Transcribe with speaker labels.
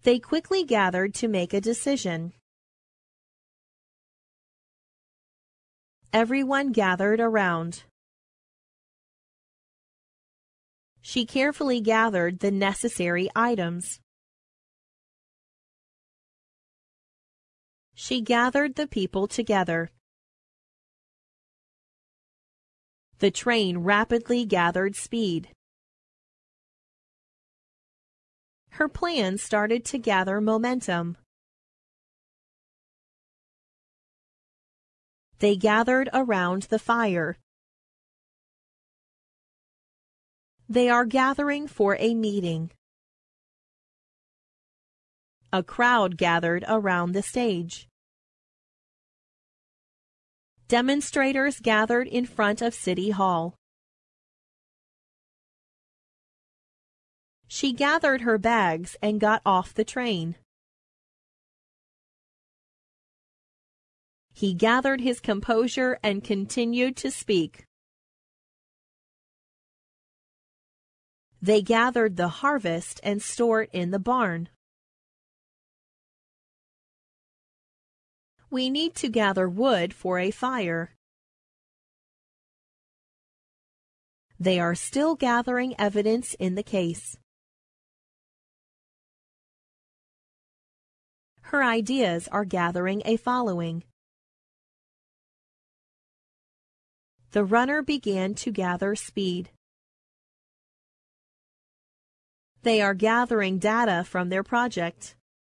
Speaker 1: They quickly gathered to make a decision. Everyone gathered around. She carefully gathered the necessary items. She gathered the people together. The train rapidly gathered speed. Her plan started to gather momentum. They gathered around the fire. They are gathering for a meeting. A crowd gathered around the stage. Demonstrators gathered in front of City Hall. She gathered her bags and got off the train. He gathered his composure and continued to speak. They gathered the harvest and stored it in the barn. We need to gather wood for a fire. They are still gathering evidence in the case. Her ideas are gathering a following. The runner began to gather speed. They are gathering data from their project.